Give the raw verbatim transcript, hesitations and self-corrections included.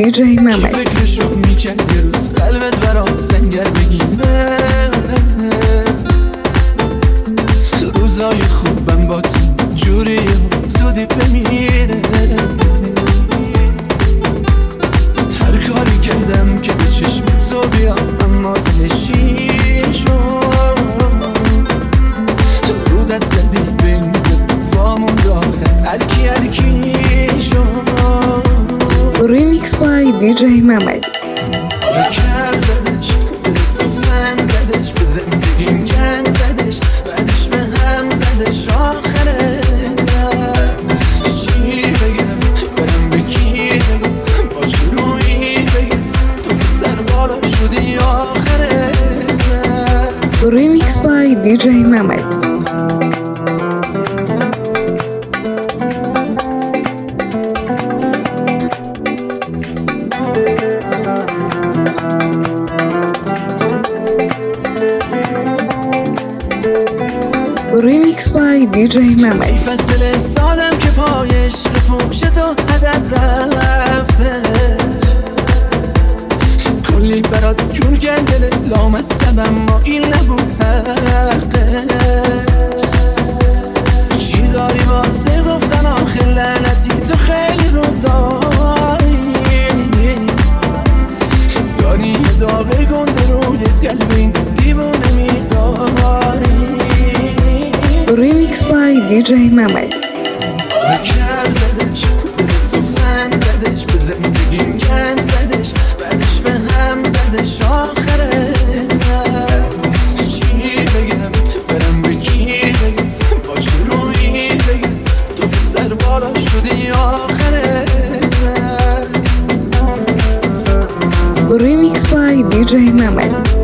دیجی محمد. فکرشو میکرد یه روز قلبت برام سنگر بگیره، روزای خوبم با تو جوری زودی بمیره. هر کاری کردم که به چشمت تو بیام اما دلشی شد، رو دست زدی بین وامون داخل هرکی هرکی شد. ریمیکس بای دیجی محمد. کرد زدش تو فن زدش به زندگیم گند زدش، بعدش به هم زدش آخر سر. چی بگم برم به کی بگم با شروعی بگم تو سر بالا شدی آخر سر. ریمیکس بای دیجی محمد. ریمیکس بای دیجی محمد. ای فصل سادم که پایش پوش تو هدف رفته، کلی برات جون گندل لامصب اما این نبود حقه. چی داری واسه گفتن آخر لعنتی تو خیلی رو داری، داری یه داغ گنده روی قلب این دیوونه میذاری. ریمیکس بای دیجی محمد. کرد زدش تو فن زدش به زندگیم گند زدش، بعدش به هم زدش آخر سر. چی بگم برم به کی بگم با شروعی بگم تو سر بالا شدی آخر سر. ریمیکس بای دیجی محمد.